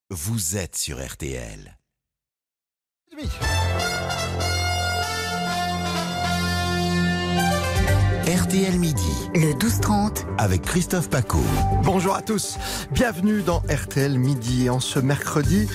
Vous êtes sur RTL. RTL Midi. Le 12-30 avec Christophe Paco. Bonjour à tous, bienvenue dans RTL Midi. En ce mercredi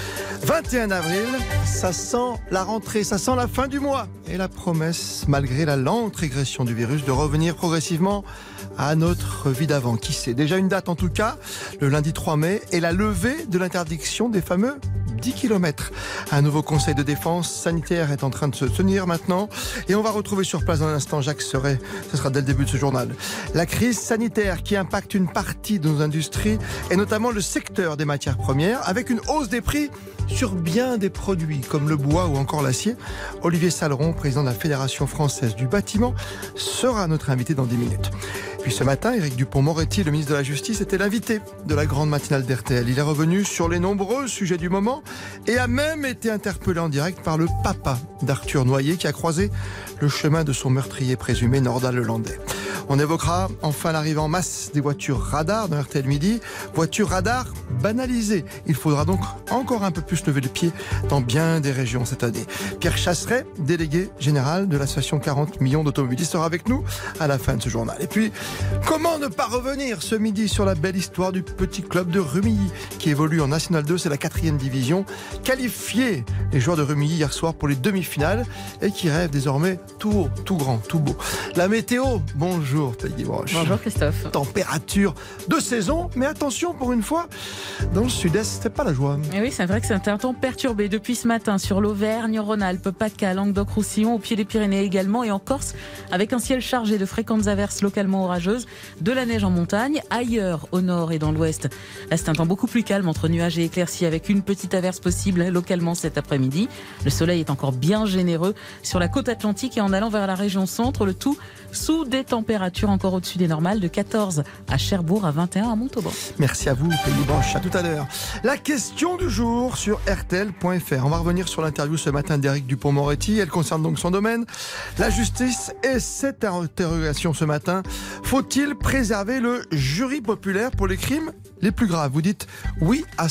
21 avril, ça sent la rentrée, ça sent la fin du mois. Et la promesse, malgré la lente régression du virus, de revenir progressivement à notre vie d'avant. Qui sait ? Déjà une date en tout cas, le lundi 3 mai, et la levée de l'interdiction des fameux 10 km. Un nouveau conseil de défense sanitaire est en train de se tenir maintenant. Et on va retrouver sur place dans un instant Jacques Serret. Ce sera dès le début de ce journal. La crise sanitaire qui impacte une partie de nos industries et notamment le secteur des matières premières avec une hausse des prix sur bien des produits comme le bois ou encore l'acier. Olivier Saleron, président de la Fédération française du bâtiment, sera notre invité dans 10 minutes. Puis ce matin, Éric Dupond-Moretti, le ministre de la Justice, était l'invité de la grande matinale d'RTL. Il est revenu sur les nombreux sujets du moment et a même été interpellé en direct par le papa d'Arthur Noyer qui a croisé le chemin de son meurtrier présumé, Nordal Lelandais. On évoquera enfin l'arrivée en masse des voitures radars dans RTL Midi. Voitures radars banalisées. Il faudra donc encore un peu plus lever le pied dans bien des régions cette année. Pierre Chasseret, délégué général de l'association 40 millions d'automobilistes, sera avec nous à la fin de ce journal. Et puis, comment ne pas revenir ce midi sur la belle histoire du petit club de Rumilly qui évolue en National 2, c'est la 4e division. Qualifié les joueurs de Rumilly hier soir pour les demi-finales et qui rêvent désormais tout haut, tout grand, tout beau. La météo, bonjour Peggy Broche. Bonjour Christophe. Température de saison, mais attention pour une fois, dans le sud-est, c'est pas la joie. Et oui, c'est vrai que c'est un temps perturbé depuis ce matin sur l'Auvergne, Rhône-Alpes, PACA, Languedoc-Roussillon, au pied des Pyrénées également et en Corse, avec un ciel chargé de fréquentes averses localement orageuses, de la neige en montagne. Ailleurs, au nord et dans l'ouest, là c'est un temps beaucoup plus calme entre nuages et éclaircies avec une petite averse possible localement cet après-midi. Le soleil est encore bien généreux sur la côte atlantique et en allant vers la région centre, le tout sous des températures encore au-dessus des normales, de 14 à Cherbourg, à 21 à Montauban. Merci à vous, Peggy Broche. À tout à l'heure. La question du jour sur RTL.fr. On va revenir sur l'interview ce matin d'Éric Dupond-Moretti. Elle concerne donc son domaine, la justice. Et cette interrogation ce matin, faut-il préserver le jury populaire pour les crimes les plus graves? Vous dites oui à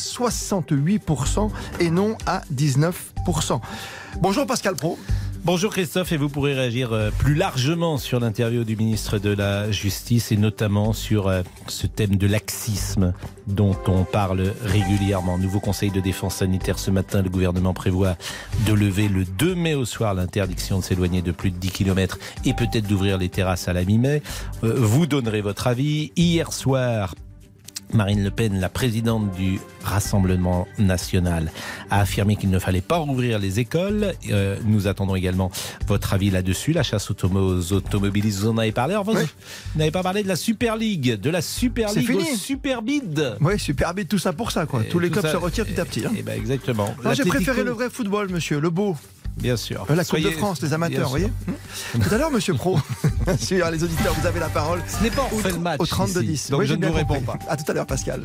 68% et non à 19%. Bonjour Pascal Praud. Bonjour Christophe, et vous pourrez réagir plus largement sur l'interview du ministre de la Justice et notamment sur ce thème de laxisme dont on parle régulièrement. Nouveau conseil de défense sanitaire ce matin, le gouvernement prévoit de lever le 2 mai au soir l'interdiction de s'éloigner de plus de 10 km et peut-être d'ouvrir les terrasses à la mi-mai. Vous donnerez votre avis. Hier soir, Marine Le Pen, la présidente du Rassemblement national, a affirmé qu'il ne fallait pas rouvrir les écoles. Nous attendons également votre avis là-dessus. La chasse aux automobilistes, vous en avez parlé. Alors, vous n'avez pas parlé de la Super League, au Superbid. Oui, Superbid, tout ça pour ça, quoi. Tous les clubs se retirent petit à petit. Eh ben exactement. Non, j'ai préféré le vrai football, monsieur, le beau. Bien sûr. La Coupe de France, les amateurs, vous voyez. Tout à l'heure, monsieur Pro. Bien sûr, les auditeurs, vous avez la parole. Ce n'est pas on fait le match au 32-10. Donc oui, je ne vous réponds pas. À tout à l'heure, Pascal.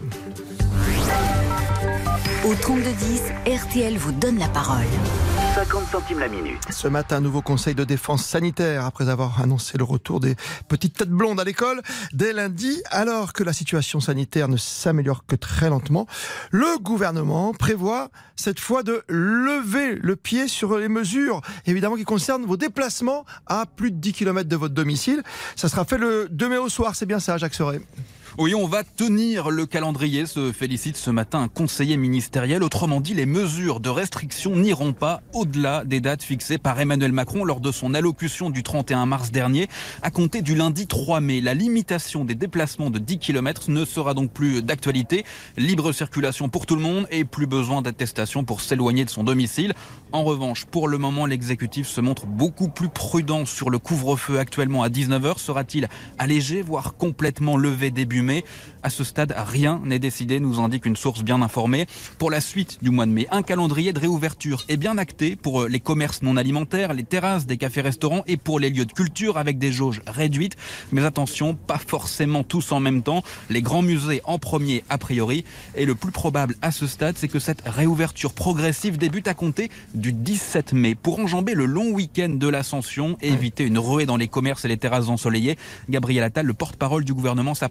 Au 32-10, RTL vous donne la parole. 50 centimes la minute. Ce matin, nouveau conseil de défense sanitaire après avoir annoncé le retour des petites têtes blondes à l'école dès lundi. Alors que la situation sanitaire ne s'améliore que très lentement, le gouvernement prévoit cette fois de lever le pied sur les mesures, évidemment qui concernent vos déplacements à plus de 10 km de votre domicile. Ça sera fait le 2 mai au soir, c'est bien ça, Jacques Serret? Oui, on va tenir le calendrier, se félicite ce matin un conseiller ministériel. Autrement dit, les mesures de restriction n'iront pas au-delà des dates fixées par Emmanuel Macron lors de son allocution du 31 mars dernier. À compter du lundi 3 mai, la limitation des déplacements de 10 km ne sera donc plus d'actualité. Libre circulation pour tout le monde et plus besoin d'attestation pour s'éloigner de son domicile. En revanche, pour le moment, l'exécutif se montre beaucoup plus prudent sur le couvre-feu actuellement à 19h. Sera-t-il allégé, voire complètement levé début mai? À ce stade, rien n'est décidé, nous indique une source bien informée. Pour la suite du mois de mai, un calendrier de réouverture est bien acté pour les commerces non alimentaires, les terrasses des cafés-restaurants et pour les lieux de culture avec des jauges réduites. Mais attention, pas forcément tous en même temps. Les grands musées en premier a priori. Et le plus probable à ce stade, c'est que cette réouverture progressive débute à compter du 17 mai pour enjamber le long week-end de l'Ascension et éviter une ruée dans les commerces et les terrasses ensoleillées. Gabriel Attal, le porte-parole du gouvernement, s'apprête à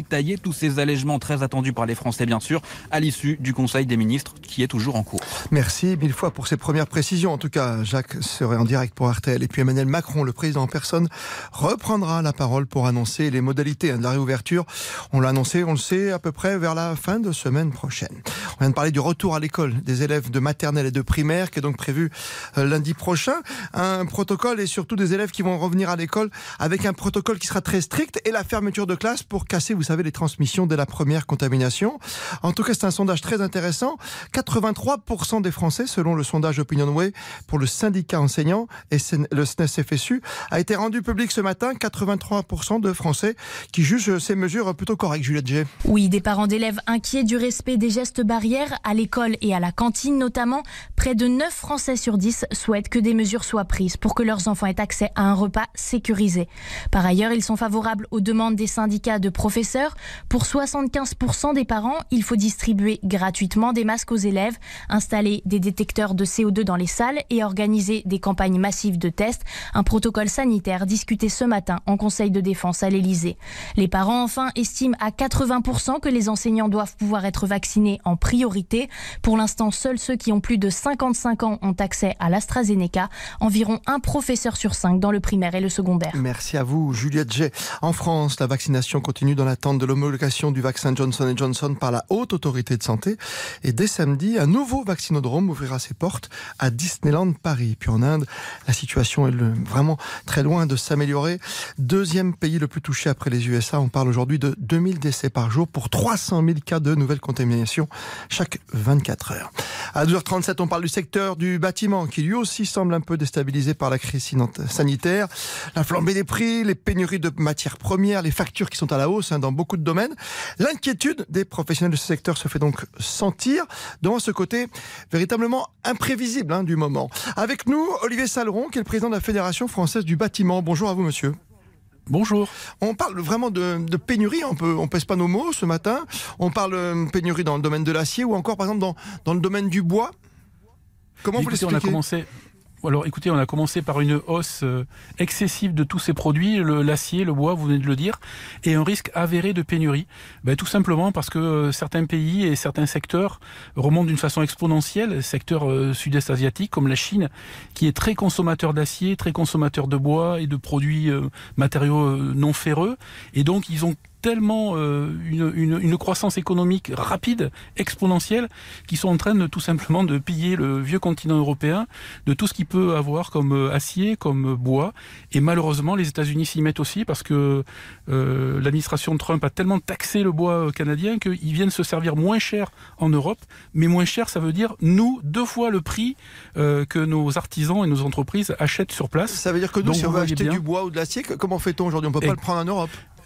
détailler tous ces allègements très attendus par les Français, bien sûr, à l'issue du Conseil des ministres qui est toujours en cours. Merci 1000 fois pour ces premières précisions. En tout cas, Jacques serait en direct pour RTL. Et puis Emmanuel Macron, le président en personne, reprendra la parole pour annoncer les modalités de la réouverture. On l'a annoncé, on le sait, à peu près vers la fin de semaine prochaine. On vient de parler du retour à l'école des élèves de maternelle et de primaire qui est donc prévu lundi prochain. Un protocole et surtout des élèves qui vont revenir à l'école avec un protocole qui sera très strict et la fermeture de classe pour casser, vous savez, les transmissions dès la première contamination. En tout cas, c'est un sondage très intéressant. 83% des Français, selon le sondage OpinionWay pour le syndicat enseignant et le SNES-FSU, a été rendu public ce matin. 83% de Français qui jugent ces mesures plutôt correctes, Juliette G. Oui, des parents d'élèves inquiets du respect des gestes barrières à l'école et à la cantine notamment. Près de 9 Français sur 10 souhaitent que des mesures soient prises pour que leurs enfants aient accès à un repas sécurisé. Par ailleurs, ils sont favorables aux demandes des syndicats de professeurs. Pour 75% des parents, il faut distribuer gratuitement des masques aux élèves, installer des détecteurs de CO2 dans les salles et organiser des campagnes massives de tests. Un protocole sanitaire discuté ce matin en Conseil de défense à l'Elysée. Les parents, enfin, estiment à 80% que les enseignants doivent pouvoir être vaccinés en priorité. Pour l'instant, seuls ceux qui ont plus de 55 ans ont accès à l'AstraZeneca. Environ un professeur sur 5 dans le primaire et le secondaire. Merci à vous, Juliette G. En France, la vaccination continue dans l'attente de l'homologation du vaccin Johnson & Johnson par la Haute Autorité de Santé. Et dès samedi, un nouveau vaccinodrome ouvrira ses portes à Disneyland Paris. Puis en Inde, la situation est vraiment très loin de s'améliorer. Deuxième pays le plus touché après les USA. On parle aujourd'hui de 2000 décès par jour pour 300 000 cas de nouvelles contaminations chaque 24 heures. À 12h37, on parle du secteur du bâtiment qui lui aussi semble un peu déstabilisé par la crise sanitaire. La flambée des prix, les pénuries de matières premières, les factures qui sont à la hausse dans beaucoup de domaines. L'inquiétude des professionnels de ce secteur se fait donc sentir devant ce côté véritablement imprévisible du moment. Avec nous, Olivier Saleron, qui est le président de la Fédération française du bâtiment. Bonjour à vous, monsieur. Bonjour. On parle vraiment de pénurie, on pèse pas nos mots ce matin. On parle de pénurie dans le domaine de l'acier ou encore par exemple dans le domaine du bois. Comment vous l'expliquez ? On a commencé par une hausse excessive de tous ces produits, l'acier, le bois, vous venez de le dire, et un risque avéré de pénurie. Tout simplement parce que certains pays et certains secteurs remontent d'une façon exponentielle, secteur sud-est asiatique comme la Chine, qui est très consommateur d'acier, très consommateur de bois et de produits matériaux non ferreux, et donc ils ont tellement une croissance économique rapide, exponentielle, qui sont en train de tout simplement de piller le vieux continent européen de tout ce qu'il peut avoir comme acier, comme bois. Et malheureusement, les États-Unis s'y mettent aussi parce que l'administration de Trump a tellement taxé le bois canadien qu'ils viennent se servir moins cher en Europe. Mais moins cher, ça veut dire, 2 fois le prix que nos artisans et nos entreprises achètent sur place. Ça veut dire que nous, si on veut acheter du bois ou de l'acier, comment fait-on aujourd'hui ? On ne peut pas le prendre en Europe ?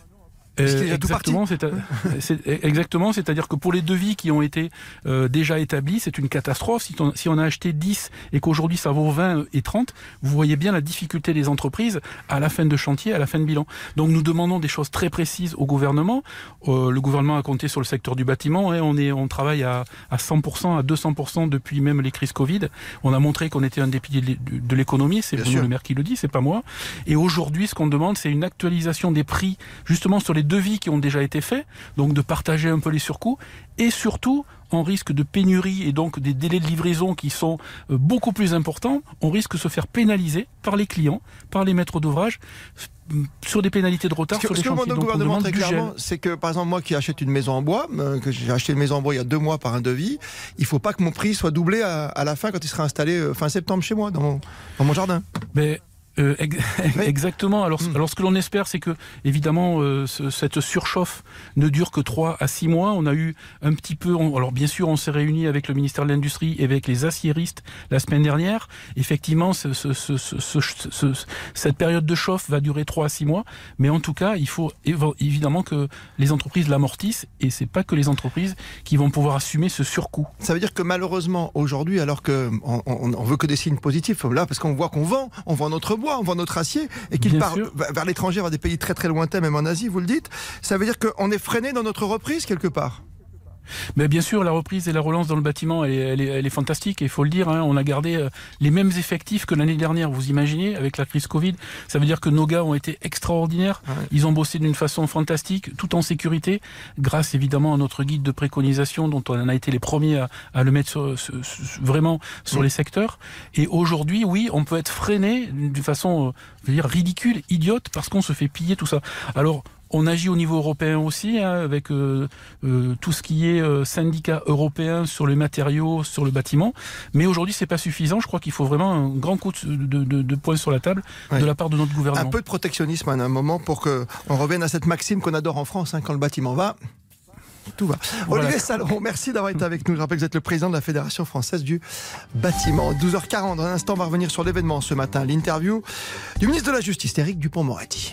Exactement, c'est-à-dire que pour les devis qui ont été déjà établis, c'est une catastrophe. Si on a acheté 10 et qu'aujourd'hui ça vaut 20 et 30, vous voyez bien la difficulté des entreprises à la fin de chantier, à la fin de bilan. Donc nous demandons des choses très précises au gouvernement. Le gouvernement a compté sur le secteur du bâtiment. On travaille à 100%, à 200% depuis même les crises Covid. On a montré qu'on était un des piliers de l'économie. C'est Bruno Le Maire qui le dit, c'est pas moi. Et aujourd'hui, ce qu'on demande, c'est une actualisation des prix, justement sur les devis qui ont déjà été faits, donc de partager un peu les surcoûts, et surtout, on risque de pénurie et donc des délais de livraison qui sont beaucoup plus importants, on risque de se faire pénaliser par les clients, par les maîtres d'ouvrage, sur des pénalités de retard sur les chantiers. Ce que le gouvernement très clairement, c'est que par exemple moi qui achète une maison en bois, que j'ai acheté une maison en bois il y a 2 mois par un devis, il ne faut pas que mon prix soit doublé à la fin quand il sera installé fin septembre chez moi, dans mon jardin. Mais exactement. Alors ce que l'on espère, c'est que évidemment cette surchauffe ne dure que 3 à 6 mois. On a eu un petit peu. Alors bien sûr, on s'est réunis avec le ministère de l'Industrie et avec les aciéristes la semaine dernière. Effectivement, cette période de chauffe va durer 3 à 6 mois. Mais en tout cas, il faut évidemment que les entreprises l'amortissent, et c'est pas que les entreprises qui vont pouvoir assumer ce surcoût. Ça veut dire que malheureusement aujourd'hui, alors que on veut que des signes positifs là, parce qu'on voit qu'on vend notre bois, on vend notre acier, et qu'il part vers l'étranger, vers des pays très très lointains, même en Asie, vous le dites, ça veut dire qu'on est freiné dans notre reprise quelque part. Mais bien sûr, la reprise et la relance dans le bâtiment, elle est fantastique, et il faut le dire, hein, on a gardé les mêmes effectifs que l'année dernière. Vous imaginez, avec la crise Covid, ça veut dire que nos gars ont été extraordinaires. Ouais. Ils ont bossé d'une façon fantastique, tout en sécurité, grâce évidemment à notre guide de préconisation, dont on a été les premiers à le mettre vraiment sur les secteurs. Et aujourd'hui, oui, on peut être freiné d'une façon, je veux dire, ridicule, idiote, parce qu'on se fait piller tout ça. Alors, on agit au niveau européen aussi, hein, avec tout ce qui est syndicat européen sur les matériaux, sur le bâtiment. Mais aujourd'hui, c'est pas suffisant. Je crois qu'il faut vraiment un grand coup de poing sur la table de la part de notre gouvernement. Un peu de protectionnisme à un moment pour qu'on revienne à cette maxime qu'on adore en France, hein, quand le bâtiment va... Tout va. Voilà. Olivier Salomon, merci d'avoir été avec nous. Je rappelle que vous êtes le président de la Fédération française du bâtiment. 12h40, dans un instant, on va revenir sur l'événement ce matin. L'interview du ministre de la Justice, Éric Dupond-Moretti.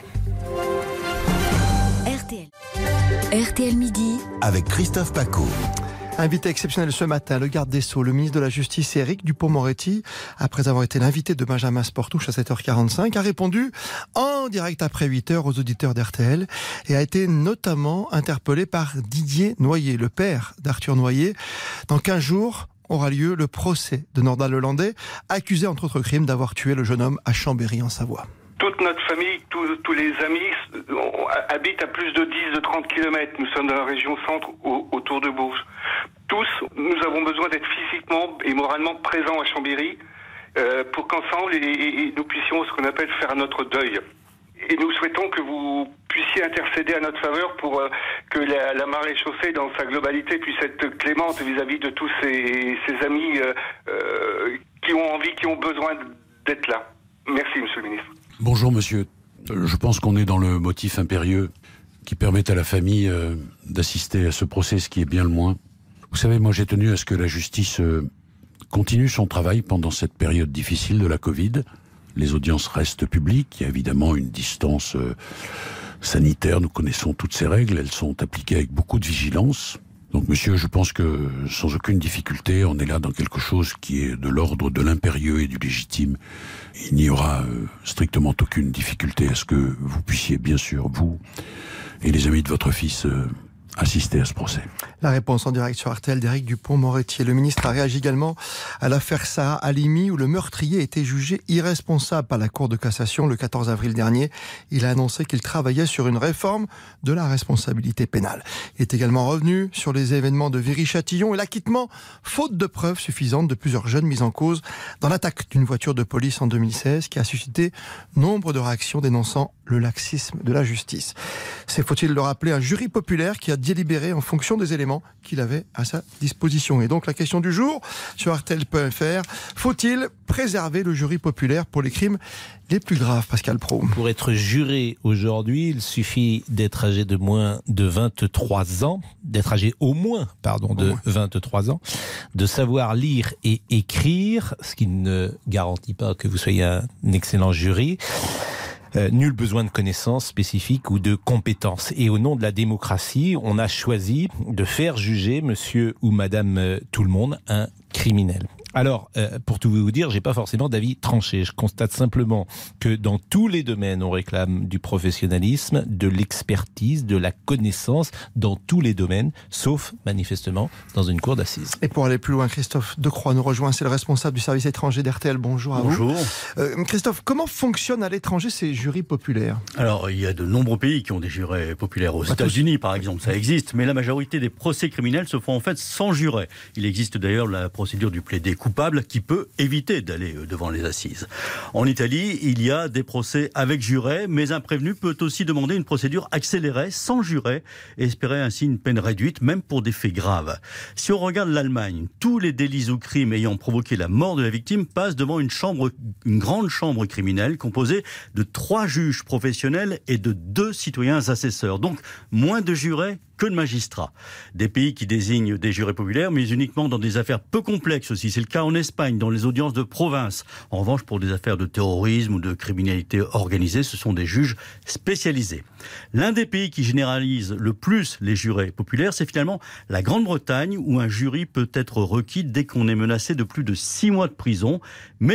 RTL Midi. Avec Christophe Pacaud. Invité exceptionnel ce matin, le garde des Sceaux, le ministre de la Justice, Éric Dupond-Moretti, après avoir été l'invité de Benjamin Sportouche à 7h45, a répondu en direct après 8h aux auditeurs d'RTL et a été notamment interpellé par Didier Noyer, le père d'Arthur Noyer. Dans 15 jours aura lieu le procès de Nordal Lelandais, accusé entre autres crimes d'avoir tué le jeune homme à Chambéry en Savoie. Toute notre famille, tous les amis habitent à plus de 30 km. Nous sommes dans la région centre, autour de Bourges. Tous, nous avons besoin d'être physiquement et moralement présents à Chambéry pour qu'ensemble nous puissions, ce qu'on appelle, faire notre deuil. Et nous souhaitons que vous puissiez intercéder à notre faveur pour que la marée chaussée dans sa globalité puisse être clémente vis-à-vis de tous ces amis qui ont envie, qui ont besoin d'être là. Merci, monsieur le ministre. Bonjour monsieur, je pense qu'on est dans le motif impérieux qui permet à la famille d'assister à ce procès, ce qui est bien le moins. Vous savez, moi j'ai tenu à ce que la justice continue son travail pendant cette période difficile de la Covid. Les audiences restent publiques, il y a évidemment une distance sanitaire, nous connaissons toutes ces règles, elles sont appliquées avec beaucoup de vigilance. Donc monsieur, je pense que sans aucune difficulté, on est là dans quelque chose qui est de l'ordre de l'impérieux et du légitime. Il n'y aura strictement aucune difficulté à ce que vous puissiez, bien sûr, vous et les amis de votre fils, assister à ce procès. La réponse en direct sur RTL d'Éric Dupond-Moretti. Le ministre a réagi également à l'affaire Sarah Halimi, où le meurtrier a été jugé irresponsable par la Cour de cassation le 14 avril dernier. Il a annoncé qu'il travaillait sur une réforme de la responsabilité pénale. Il est également revenu sur les événements de Viry-Châtillon et l'acquittement, faute de preuves suffisantes, de plusieurs jeunes mis en cause dans l'attaque d'une voiture de police en 2016 qui a suscité nombre de réactions dénonçant le laxisme de la justice. C'est, faut-il le rappeler, un jury populaire qui a délibéré en fonction des éléments qu'il avait à sa disposition. Et donc la question du jour sur RTL.fr, faut-il préserver le jury populaire pour les crimes les plus graves, Pascal Praud? Pour être juré aujourd'hui, il suffit d'être âgé de moins de 23 ans, d'être âgé au moins, de 23 ans, de savoir lire et écrire, ce qui ne garantit pas que vous soyez un excellent jury. Nul besoin de connaissances spécifiques ou de compétences. Et au nom de la démocratie, on a choisi de faire juger monsieur ou madame tout le monde un criminel. Alors, pour tout vous dire, j'ai pas forcément d'avis tranché. Je constate simplement que dans tous les domaines, on réclame du professionnalisme, de l'expertise, de la connaissance, dans tous les domaines, sauf, manifestement, dans une cour d'assises. Et pour aller plus loin, Christophe Decroix nous rejoint, c'est le responsable du service étranger d'RTL. Bonjour à vous. Bonjour. Christophe, comment fonctionnent à l'étranger ces jurys populaires? Alors, il y a de nombreux pays qui ont des jurés populaires. Aux États-Unis, par exemple, ça existe, mais la majorité des procès criminels se font en fait sans juré. Il existe d'ailleurs la procédure du plaidé coupable qui peut éviter d'aller devant les assises. En Italie, il y a des procès avec juré, mais un prévenu peut aussi demander une procédure accélérée sans juré et espérer ainsi une peine réduite, même pour des faits graves. Si on regarde l'Allemagne, tous les délits ou crimes ayant provoqué la mort de la victime passent devant une grande chambre criminelle composée de 3 juges professionnels et de 2 citoyens assesseurs. Donc, moins de jurés que de magistrats. Des pays qui désignent des jurés populaires, mais uniquement dans des affaires peu complexes aussi. C'est le cas en Espagne, dans les audiences de province. En revanche, pour des affaires de terrorisme ou de criminalité organisée, ce sont des juges spécialisés. L'un des pays qui généralise le plus les jurés populaires, c'est finalement la Grande-Bretagne, où un jury peut être requis dès qu'on est menacé de plus de 6 mois de prison. Mais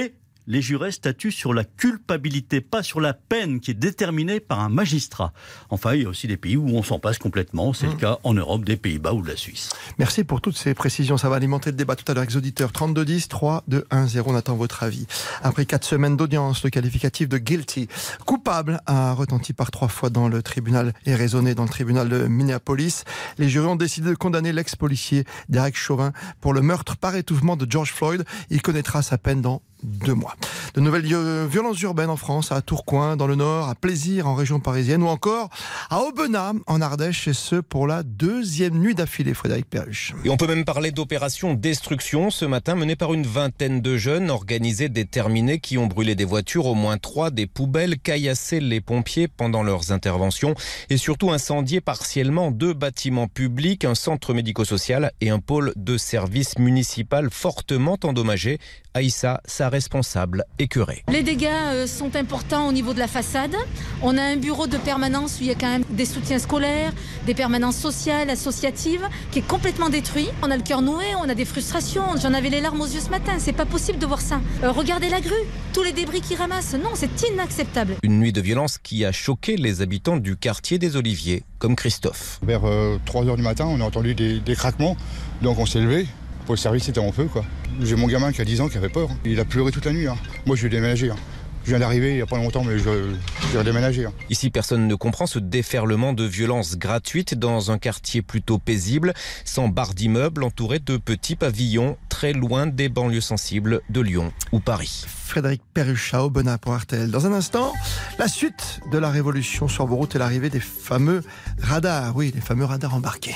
les jurés statuent sur la culpabilité, pas sur la peine qui est déterminée par un magistrat. Enfin, il y a aussi des pays où on s'en passe complètement. C'est le cas en Europe, des Pays-Bas ou de la Suisse. Merci pour toutes ces précisions. Ça va alimenter le débat tout à l'heure avec les auditeurs. 32 10 3 2 1 0. On attend votre avis. Après 4 semaines d'audience, le qualificatif de guilty, coupable, a retenti par 3 fois dans le tribunal et résonné dans le tribunal de Minneapolis. Les jurys ont décidé de condamner l'ex-policier Derek Chauvin pour le meurtre par étouffement de George Floyd. Il connaîtra sa peine dans 2 mois. De nouvelles violences urbaines en France, à Tourcoing, dans le Nord, à Plaisir, en région parisienne, ou encore à Aubenas, en Ardèche, et ce pour la 2e nuit d'affilée, Frédéric Perruche. Et on peut même parler d'opération destruction ce matin menée par une vingtaine de jeunes organisés, déterminés, qui ont brûlé des voitures, au moins 3, des poubelles, caillassé les pompiers pendant leurs interventions et surtout incendié partiellement 2 bâtiments publics, un centre médico-social et un pôle de service municipal fortement endommagé. Aïssa, sa responsable, écœurée. Les dégâts sont importants au niveau de la façade. On a un bureau de permanence où il y a quand même des soutiens scolaires, des permanences sociales, associatives, qui est complètement détruit. On a le cœur noué, on a des frustrations. J'en avais les larmes aux yeux ce matin. C'est pas possible de voir ça. Regardez la grue, tous les débris qu'ils ramassent. Non, c'est inacceptable. Une nuit de violence qui a choqué les habitants du quartier des Oliviers, comme Christophe. Vers 3h du matin, on a entendu des craquements. Donc on s'est levé. Pour le service, c'était en feu, quoi. J'ai mon gamin qui a 10 ans qui avait peur. Il a pleuré toute la nuit. Moi, je vais déménager. Je viens d'arriver il n'y a pas longtemps, mais je vais déménager. Ici, personne ne comprend ce déferlement de violence gratuite dans un quartier plutôt paisible, sans barres d'immeubles, entouré de petits pavillons, très loin des banlieues sensibles de Lyon ou Paris. Frédéric Perruche à Aubenas pour RTL. Dans un instant, la suite de la révolution sur vos routes et l'arrivée des fameux radars. Oui, les fameux radars embarqués.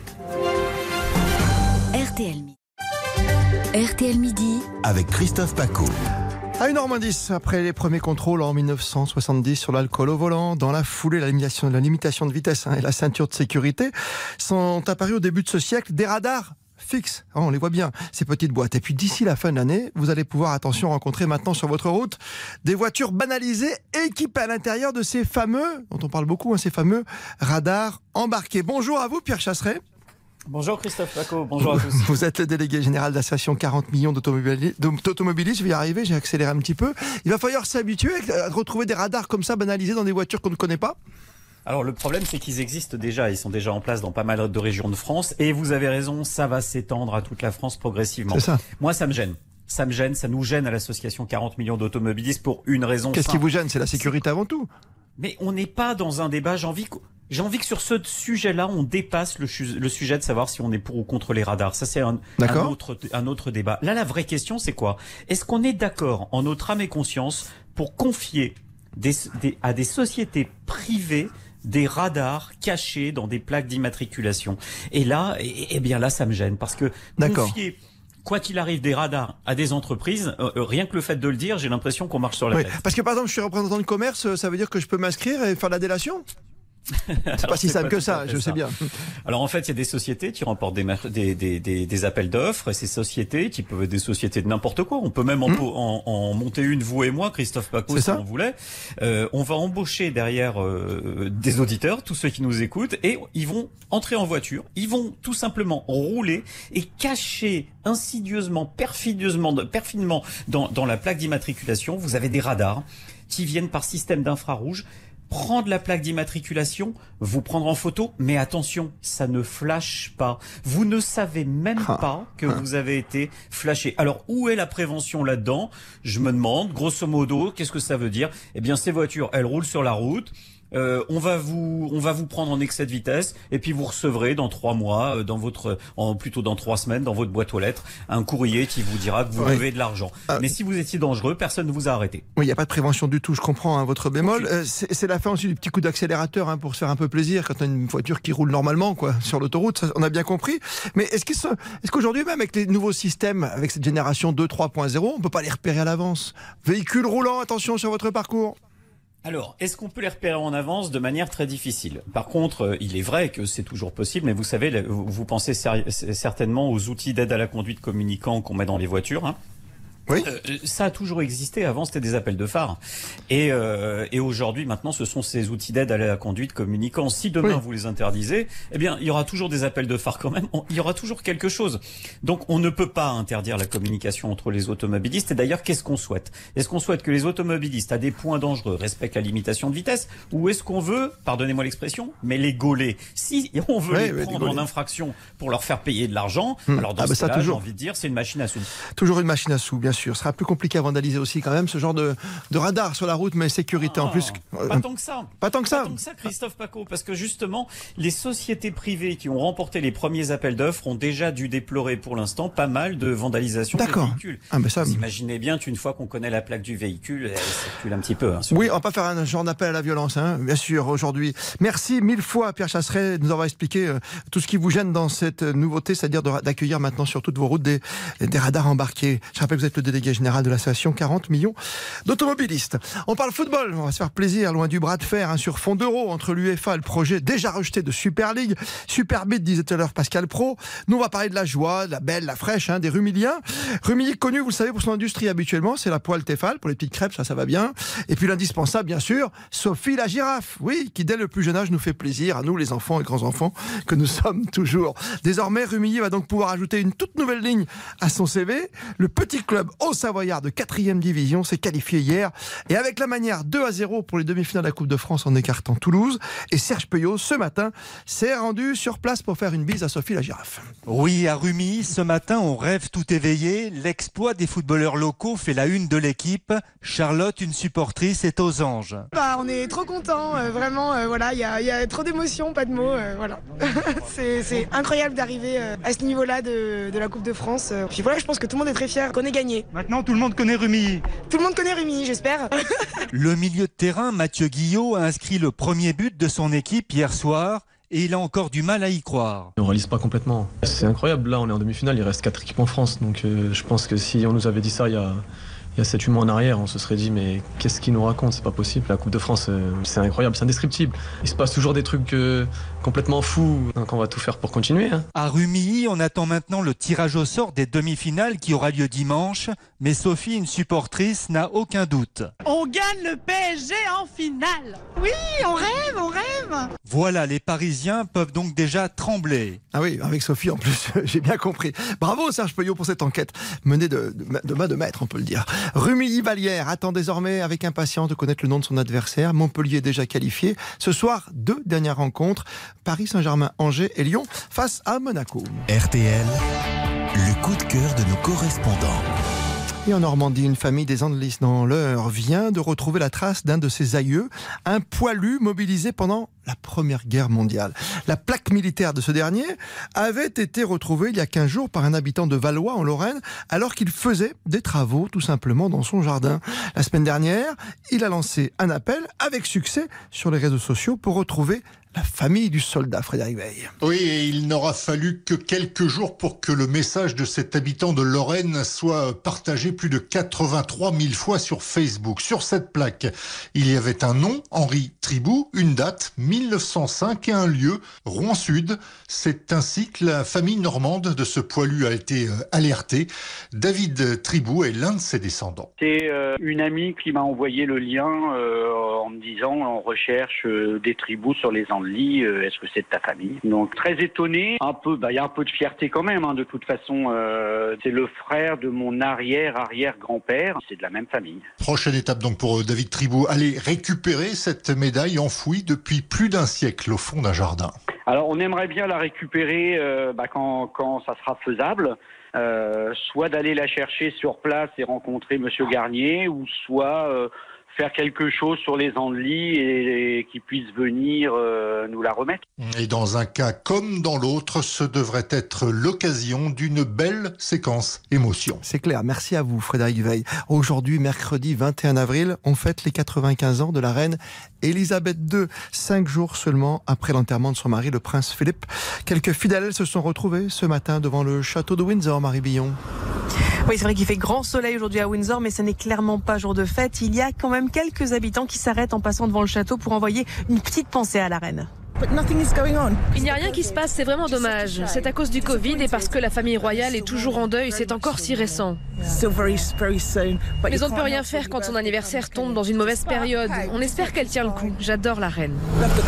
RTL Midi avec Christophe Pacaud. À 1h10, après les premiers contrôles en 1970 sur l'alcool au volant, dans la foulée, la limitation de vitesse et la ceinture de sécurité, sont apparus au début de ce siècle des radars fixes. On les voit bien, ces petites boîtes. Et puis d'ici la fin de l'année, vous allez pouvoir, attention, rencontrer maintenant sur votre route des voitures banalisées équipées à l'intérieur de ces fameux, dont on parle beaucoup, ces fameux radars embarqués. Bonjour à vous, Pierre Chasseret. Bonjour Christophe Pacaud, bonjour à tous. Vous êtes le délégué général de l'association 40 millions d'automobilistes. Je vais y arriver, j'ai accéléré un petit peu. Il va falloir s'habituer à retrouver des radars comme ça banalisés dans des voitures qu'on ne connaît pas. Alors le problème c'est qu'ils existent déjà, ils sont déjà en place dans pas mal de régions de France. Et vous avez raison, ça va s'étendre à toute la France progressivement. C'est ça. Moi ça me gêne. Ça nous gêne à l'association 40 millions d'automobilistes pour une raison. Qu'est-ce qui vous gêne? C'est la sécurité avant tout. Mais on n'est pas dans un débat, j'ai envie que sur ce sujet-là, on dépasse le sujet de savoir si on est pour ou contre les radars. Ça, c'est un autre débat. Là, la vraie question, c'est quoi? Est-ce qu'on est d'accord, en notre âme et conscience, pour confier à des sociétés privées des radars cachés dans des plaques d'immatriculation? Et là, bien là, ça me gêne, parce que confier... Quoi qu'il arrive, des radars à des entreprises, rien que le fait de le dire, j'ai l'impression qu'on marche sur la tête. Parce que par exemple, je suis représentant de commerce, ça veut dire que je peux m'inscrire et faire la délation? C'est pas si simple que ça, je sais bien. Alors en fait, il y a des sociétés qui remportent des appels d'offres, et ces sociétés qui peuvent être des sociétés de n'importe quoi. On peut même en monter une, vous et moi, Christophe Pacaud, si on voulait. On va embaucher derrière des auditeurs, tous ceux qui nous écoutent, et ils vont entrer en voiture, ils vont tout simplement rouler et cacher insidieusement, perfidement dans la plaque d'immatriculation. Vous avez des radars qui viennent par système d'infrarouge prendre la plaque d'immatriculation, vous prendre en photo, mais attention, ça ne flash pas. Vous ne savez même pas que vous avez été flashé. Alors, où est la prévention là-dedans? Je me demande, grosso modo, qu'est-ce que ça veut dire? Eh bien, ces voitures, elles roulent sur la route. On va vous prendre en excès de vitesse et puis vous recevrez dans 3 mois, plutôt dans 3 semaines, dans votre boîte aux lettres, un courrier qui vous dira que vous devez de l'argent. Mais si vous étiez dangereux, personne ne vous a arrêté. Oui, il n'y a pas de prévention du tout, je comprends votre bémol. C'est la fin aussi du petit coup d'accélérateur pour se faire un peu plaisir quand on a une voiture qui roule normalement sur l'autoroute, ça, on a bien compris. Mais est-ce qu'aujourd'hui même avec les nouveaux systèmes, avec cette génération 2, 3.0, on ne peut pas les repérer à l'avance? Véhicule roulant, attention sur votre parcours. Alors, est-ce qu'on peut les repérer en avance de manière très difficile? Par contre, il est vrai que c'est toujours possible, mais vous savez, vous pensez certainement aux outils d'aide à la conduite communicants qu'on met dans les voitures. Oui. Ça a toujours existé. Avant, c'était des appels de phare. Et aujourd'hui, maintenant, ce sont ces outils d'aide à la conduite communicants. Si demain vous les interdisez, eh bien, il y aura toujours des appels de phare quand même. Il y aura toujours quelque chose. Donc, on ne peut pas interdire la communication entre les automobilistes. Et d'ailleurs, qu'est-ce qu'on souhaite? Est-ce qu'on souhaite que les automobilistes à des points dangereux respectent la limitation de vitesse, ou est-ce qu'on veut, pardonnez-moi l'expression, mais les gauler? Si on veut les prendre en infraction pour leur faire payer de l'argent, alors dans ce cas-là, j'ai envie de dire, c'est une machine à sous. Toujours une machine à sous, bien sûr. Ce sera plus compliqué à vandaliser aussi quand même, ce genre de radar sur la route, mais sécurité en plus. Pas tant que ça. Pas tant que ça. Pas tant que ça, Christophe Paco, parce que justement, les sociétés privées qui ont remporté les premiers appels d'offres ont déjà dû déplorer pour l'instant pas mal de vandalisation des véhicules. Vous imaginez bien qu'une fois qu'on connaît la plaque du véhicule, elle circule un petit peu. Oui, on va pas faire un genre d'appel à la violence, bien sûr, aujourd'hui. Merci 1000 fois, Pierre Chasseret, de nous avoir expliqué tout ce qui vous gêne dans cette nouveauté, c'est-à-dire d'accueillir maintenant sur toutes vos routes des radars embarqués. Je rappelle que vous êtes le délégué général de l'association 40 millions d'automobilistes. On parle football, on va se faire plaisir, loin du bras de fer sur fond d'euro entre l'UEFA et le projet déjà rejeté de Super League. Super Beat, disait tout à l'heure Pascal Pro. Nous, on va parler de la joie, de la belle, la fraîche, des Rumiliens. Rumilly connu, vous le savez, pour son industrie habituellement, c'est la poêle Tefal, pour les petites crêpes, ça va bien. Et puis l'indispensable, bien sûr, Sophie la girafe, oui, qui dès le plus jeune âge nous fait plaisir, à nous les enfants et grands-enfants que nous sommes toujours. Désormais, Rumilly va donc pouvoir ajouter une toute nouvelle ligne à son CV. Le petit club haut-savoyard de 4e division s'est qualifié hier, et avec la manière 2-0 pour les demi-finales de la Coupe de France en écartant Toulouse. Et Serge Peuillot, ce matin, s'est rendu sur place pour faire une bise à Sophie la girafe. Oui, à Rumilly, ce matin, on rêve tout éveillé. L'exploit des footballeurs locaux fait la une de l'équipe. Charlotte, une supportrice, est aux anges. On est trop contents, vraiment, voilà, il y a trop d'émotions, pas de mots, voilà. c'est incroyable d'arriver à ce niveau-là de la Coupe de France. Puis voilà, je pense que tout le monde est très fier qu'on ait gagné. Maintenant, tout le monde connaît Rumilly. Tout le monde connaît Rumilly, j'espère. Le milieu de terrain, Mathieu Guillot, a inscrit le premier but de son équipe hier soir. Et il a encore du mal à y croire. On ne réalise pas complètement. C'est incroyable, là on est en demi-finale, il reste 4 équipes en France. Donc je pense que si on nous avait dit ça il y a 7-8 mois en arrière, on se serait dit mais qu'est-ce qu'il nous raconte, c'est pas possible. La Coupe de France, c'est incroyable, c'est indescriptible. Il se passe toujours des trucs complètement fous, donc on va tout faire pour continuer. À Rumilly, on attend maintenant le tirage au sort des demi-finales qui aura lieu dimanche. Mais Sophie, une supportrice, n'a aucun doute. On gagne le PSG en finale. Oui, on rêve, on rêve. Voilà, les Parisiens peuvent donc déjà trembler. Ah oui, avec Sophie en plus, j'ai bien compris. Bravo Serge Peuillot pour cette enquête menée de main de maître, on peut le dire. Rumilly-Vallière attend désormais avec impatience de connaître le nom de son adversaire. Montpellier est déjà qualifié. Ce soir, 2 dernières rencontres. Paris Saint-Germain, Angers et Lyon face à Monaco. RTL, le coup de cœur de nos correspondants. Et en Normandie, une famille des Andelys dans l'Eure vient de retrouver la trace d'un de ses aïeux, un poilu mobilisé pendant la Première Guerre mondiale. La plaque militaire de ce dernier avait été retrouvée il y a 15 jours par un habitant de Valois en Lorraine, alors qu'il faisait des travaux tout simplement dans son jardin. La semaine dernière, il a lancé un appel avec succès sur les réseaux sociaux pour retrouver la famille du soldat, Frédéric Veil. Oui, et il n'aura fallu que quelques jours pour que le message de cet habitant de Lorraine soit partagé plus de 83 000 fois sur Facebook. Sur cette plaque, il y avait un nom, Henri Tribou, une date, 1905, et un lieu, Rouen-Sud. C'est ainsi que la famille normande de ce poilu a été alertée. David Tribou est l'un de ses descendants. C'est une amie qui m'a envoyé le lien en me disant on recherche des tribus sur les Andelys, est-ce que c'est de ta famille? Donc très étonné, il y a un peu de fierté quand même, de toute façon. C'est le frère de mon arrière-grand-père, c'est de la même famille. Prochaine étape donc pour David Tribou, aller récupérer cette médaille enfouie depuis plus d'un siècle au fond d'un jardin. Alors on aimerait bien la récupérer quand ça sera faisable. Soit d'aller la chercher sur place et rencontrer Monsieur Garnier, ou soit faire quelque chose sur les Andelys et qu'ils puissent venir nous la remettre. Et dans un cas comme dans l'autre, ce devrait être l'occasion d'une belle séquence émotion. C'est clair, merci à vous Frédéric Veil. Aujourd'hui, mercredi 21 avril, on fête les 95 ans de la reine Elisabeth II, 5 jours seulement après l'enterrement de son mari, le prince Philippe. Quelques fidèles se sont retrouvés ce matin devant le château de Windsor, Marie Billon. Oui, c'est vrai qu'il fait grand soleil aujourd'hui à Windsor, mais ce n'est clairement pas jour de fête. Il y a quand même quelques habitants qui s'arrêtent en passant devant le château pour envoyer une petite pensée à la reine. Il n'y a rien qui se passe, c'est vraiment dommage. C'est à cause du Covid et parce que la famille royale est toujours en deuil, c'est encore si récent. Mais on ne peut rien faire quand son anniversaire tombe dans une mauvaise période. On espère qu'elle tient le coup. J'adore la reine.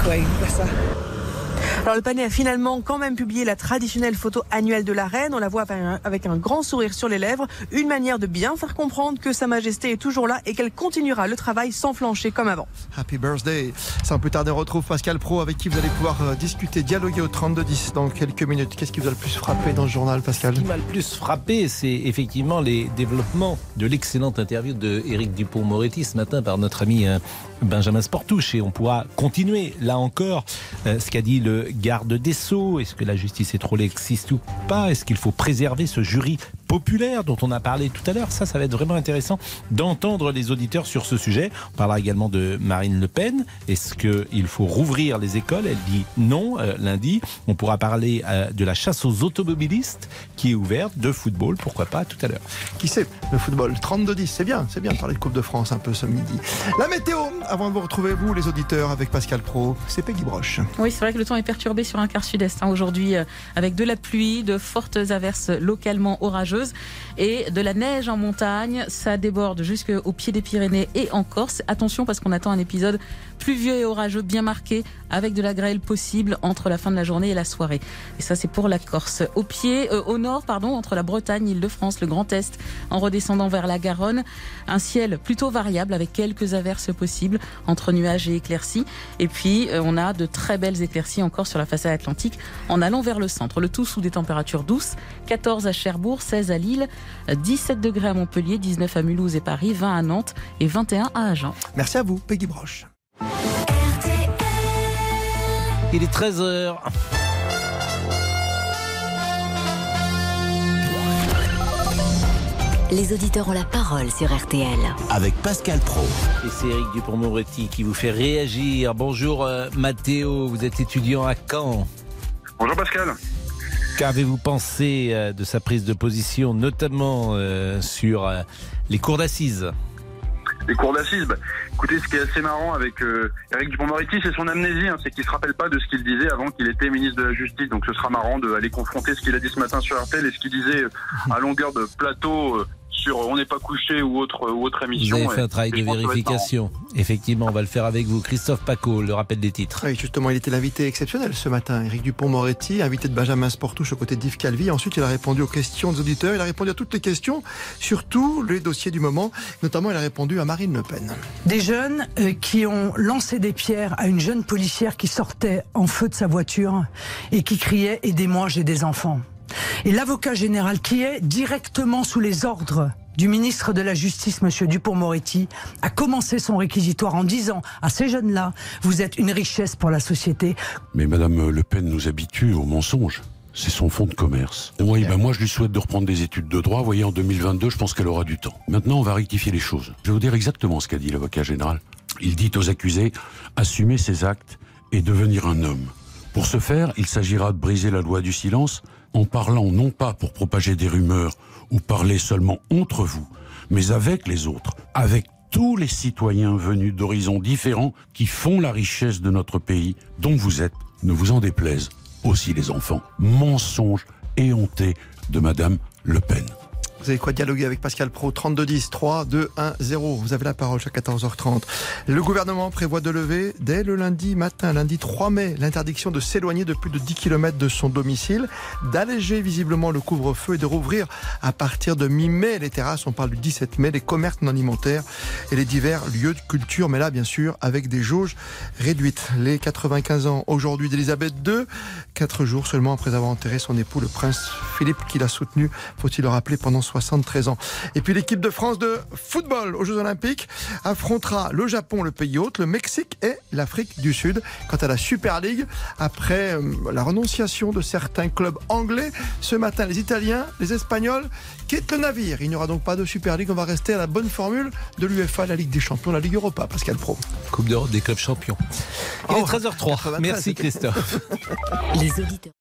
Alors le Palais a finalement quand même publié la traditionnelle photo annuelle de la reine. On la voit avec un grand sourire sur les lèvres. Une manière de bien faire comprendre que Sa Majesté est toujours là et qu'elle continuera le travail sans flancher comme avant. Happy birthday. Sans plus tarder, on retrouve Pascal Praud avec qui vous allez pouvoir discuter, dialoguer au 32-10 dans quelques minutes. Qu'est-ce qui vous a le plus frappé dans ce journal, Pascal ? Ce qui m'a le plus frappé, c'est effectivement les développements de l'excellente interview de Éric Dupond-Moretti ce matin par notre ami Benjamin Sportouche. Et on pourra continuer, là encore, ce qu'a dit le garde des Sceaux. Est-ce que la justice est trop laxiste ou pas ? Est-ce qu'il faut préserver ce jury populaire dont on a parlé tout à l'heure ? Ça va être vraiment intéressant d'entendre les auditeurs sur ce sujet. On parlera également de Marine Le Pen. Est-ce qu'il faut rouvrir les écoles ? Elle dit non lundi. On pourra parler de la chasse aux automobilistes qui est ouverte, de football, pourquoi pas, tout à l'heure. Qui sait, le football, 32-10, c'est bien de parler de Coupe de France un peu ce midi. La météo, avant de vous retrouver, vous les auditeurs, avec Pascal Praud, c'est Peggy Broche. Oui, c'est vrai que le temps est perturbé sur un quart sud-est aujourd'hui, avec de la pluie, de fortes averses localement orageuses et de la neige en montagne. Ça déborde jusqu'au pied des Pyrénées et en Corse. Attention parce qu'on attend un épisode pluvieux et orageux bien marqué avec de la grêle possible entre la fin de la journée et la soirée. Et ça, c'est pour la Corse. Au nord, entre la Bretagne, Île-de-France, le Grand Est, en redescendant vers la Garonne, un ciel plutôt variable avec quelques averses possibles entre nuages et éclaircies. Et puis, on a de très belles éclaircies encore sur la façade atlantique en allant vers le centre. Le tout sous des températures douces, 14 à Cherbourg, 16 à Lille, 17 degrés à Montpellier, 19 à Mulhouse et Paris, 20 à Nantes et 21 à Agen. Merci à vous, Peggy Broche. Il est 13h. Les auditeurs ont la parole sur RTL. Avec Pascal Praud. Et c'est Éric Dupond-Moretti qui vous fait réagir. Bonjour Mathéo, vous êtes étudiant à Caen. Bonjour Pascal. Qu'avez-vous pensé de sa prise de position, notamment sur les cours d'assises ? Les cours d'assises, écoutez, ce qui est assez marrant avec Éric Dupond-Moretti, c'est son amnésie, c'est qu'il se rappelle pas de ce qu'il disait avant qu'il était ministre de la Justice. Donc ce sera marrant d'aller confronter ce qu'il a dit ce matin sur RTL et ce qu'il disait à longueur de plateau sur On n'est pas couché ou autre émission. Vous avez fait un travail de vérification. Effectivement, on va le faire avec vous. Christophe Pacaud, le rappel des titres. Oui, justement, il était l'invité exceptionnel ce matin. Éric Dupond-Moretti, invité de Benjamin Sportouche aux côtés d'Yves Calvi. Ensuite, il a répondu aux questions des auditeurs. Il a répondu à toutes les questions, surtout les dossiers du moment. Notamment, il a répondu à Marine Le Pen. Des jeunes qui ont lancé des pierres à une jeune policière qui sortait en feu de sa voiture et qui criait « Aidez-moi, j'ai des enfants ». Et l'avocat général, qui est directement sous les ordres du ministre de la Justice, M. Dupond-Moretti, a commencé son réquisitoire en disant à ces jeunes-là « Vous êtes une richesse pour la société ». Mais Madame Le Pen nous habitue au mensonge. C'est son fonds de commerce. Oui, moi je lui souhaite de reprendre des études de droit. Vous voyez, en 2022, je pense qu'elle aura du temps. Maintenant, on va rectifier les choses. Je vais vous dire exactement ce qu'a dit l'avocat général. Il dit aux accusés « Assumer ses actes et devenir un homme ». Pour ce faire, il s'agira de briser la loi du silence en parlant non pas pour propager des rumeurs ou parler seulement entre vous, mais avec les autres, avec tous les citoyens venus d'horizons différents qui font la richesse de notre pays, dont vous êtes, ne vous en déplaise, aussi les enfants. Mensonge éhonté de Madame Le Pen. Vous avez quoi dialoguer avec Pascal Praud, 32-10, 3, 2, 1, 0. Vous avez la parole jusqu'à 14h30. Le gouvernement prévoit de lever dès le lundi matin, lundi 3 mai, l'interdiction de s'éloigner de plus de 10 km de son domicile, d'alléger visiblement le couvre-feu et de rouvrir à partir de mi-mai les terrasses, on parle du 17 mai, les commerces non alimentaires et les divers lieux de culture, mais là bien sûr avec des jauges réduites. Les 95 ans aujourd'hui d'Elisabeth II, 4 jours seulement après avoir enterré son époux, le prince Philippe, qui l'a soutenu, faut-il le rappeler, pendant 73 ans. Et puis l'équipe de France de football aux Jeux Olympiques affrontera le Japon, le pays hôte, le Mexique et l'Afrique du Sud. Quant à la Super League, après la renonciation de certains clubs anglais, ce matin les Italiens, les Espagnols quittent le navire. Il n'y aura donc pas de Super League, on va rester à la bonne formule de l'UEFA, la Ligue des Champions, la Ligue Europa. Pascal Praud. Coupe d'Europe des clubs champions. Il est 13h03. Merci Christophe. Les auditeurs.